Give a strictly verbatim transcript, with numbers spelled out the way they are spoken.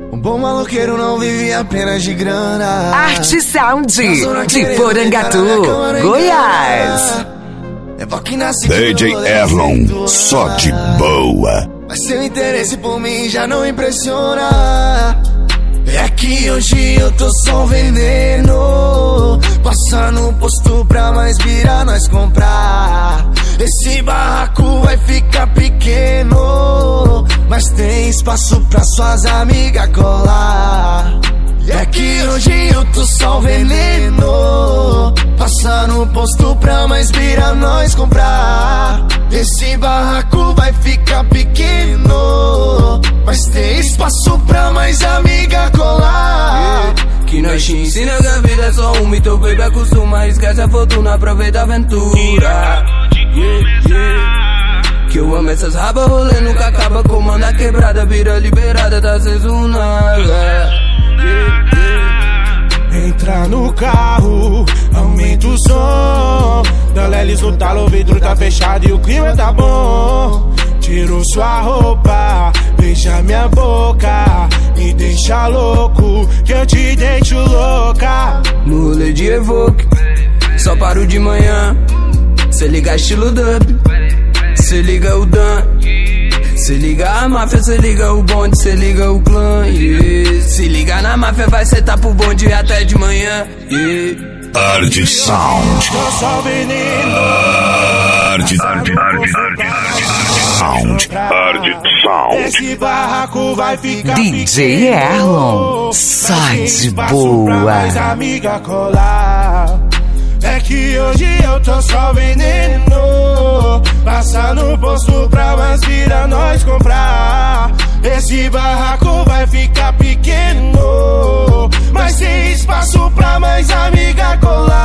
Um bom maloqueiro não vive apenas de grana. Arte Sound de Porangatu, Goiás. D J Erlon, só de boa. Mas seu interesse por mim já não impressiona. É que hoje eu tô só um veneno. Passa no posto pra mais virar nós comprar. Esse barraco vai ficar pequeno, mas tem espaço pra suas amigas colar. É que hoje eu tô só um veneno. Passa no posto pra mais virar nós comprar. Esse barraco vai ficar pequeno, mas tem espaço pra mais amiga colar. Que nós te ensina que a vida é só uma e teu baby acostuma. Esquece a fortuna, aproveita a aventura. Yeah, yeah. Que eu amo essas rabas, rolê nunca acaba. Comanda a quebrada, vira liberada, tá sessionada. Yeah, yeah. Entra no carro, aumenta o som. Da Lelis no talo, o vidro tá fechado e o clima tá bom. Tirou sua roupa, beija minha boca, me deixa louco, que eu te deixo louca. No rolê de Evoque, só paro de manhã. Cê liga estilo dub, cê liga o Dan, cê liga a máfia, cê liga o bonde, cê liga o clã, yeah. Se liga na máfia, vai setar pro bonde até de manhã, yeah. Arte Sound. Eu sou veneno. Arte, arte, arte, arte, Sound. Arte Sound. Esse barraco vai ficar D J Erlon, sai de boa. Mais amiga colar. É que hoje eu tô só veneno. Passa no posto pra mais vira nós comprar. Esse barraco vai ficar pequeno, mas tem espaço pra mais amiga colar.